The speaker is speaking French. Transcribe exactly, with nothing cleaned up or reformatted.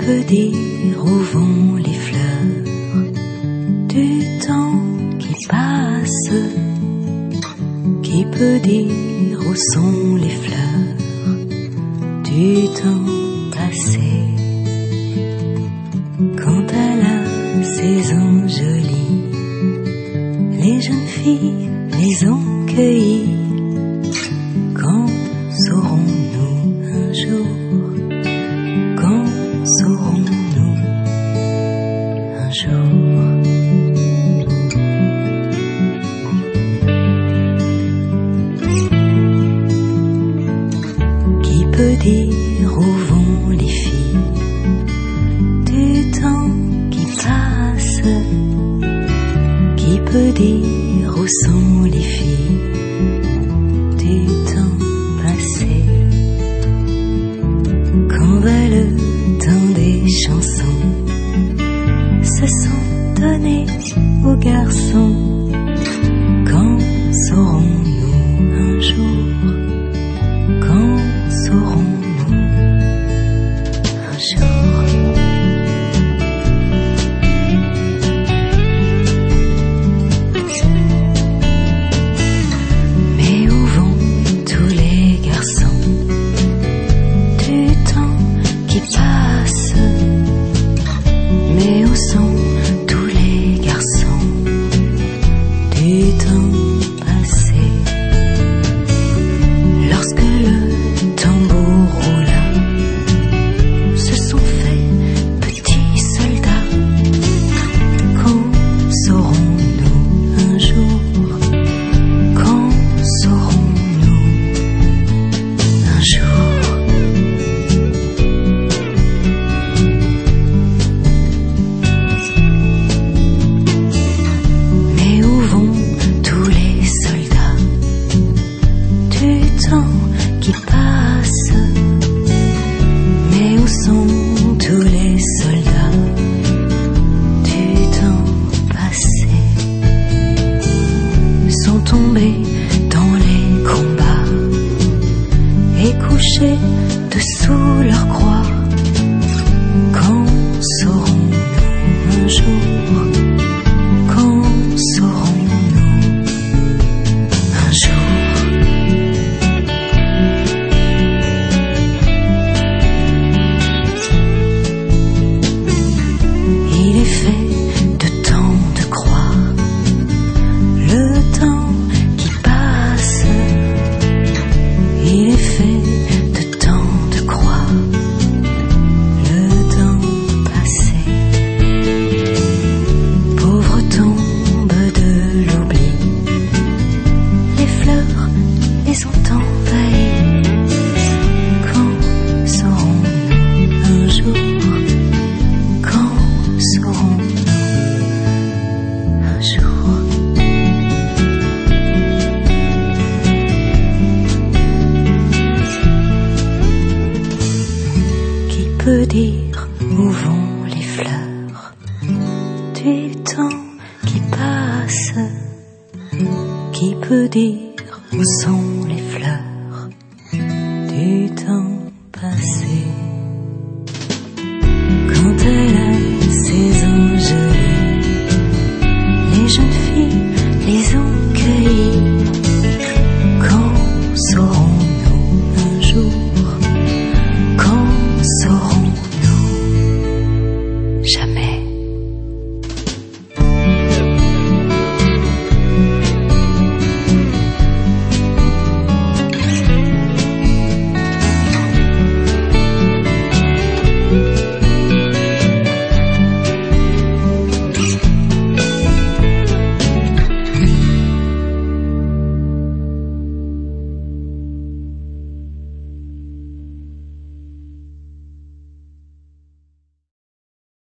peut dire où vont les fleurs du temps qui passe? Qui peut dire où sont les fleurs du temps passé? Quant à la saison jolie, les jeunes filles les ont cueillies. Quand saurons-nous un jour? Quand saurons-nous un jour? Qui peut dire où vont les filles du temps qui passe? Qui peut dire où sont les filles du temps passé? Quand va le temps des chansons se sont donnés aux garçons? Quand saurons-nous un jour? Quand saurons-nous un jour? Mais où vont tous les garçons du temps qui passe? Mais où sont tous les garçons du temps passé? Lorsque le tambour roula, se sont faits petits soldats. Quand saurons-nous un jour? Quand saurons-nous un jour? Mais où vont tous les soldats du temps qui passe? Mais où sont tous les soldats du temps passé? Sont tombés dans les combats et couchés dessous leur croix. Quand saurons-nous un jour? Quand saurons-nous un jour? Il est fait de temps de croire le temps qui passe. Il est fait de temps de croire le temps passé. Pauvre tombe de l'oubli, les fleurs les ont envahies. Quand saurons-nous un jour? Quand saurons-nous un jour? Qui peut dire où vont les fleurs du temps qui passe? Qui peut dire où sont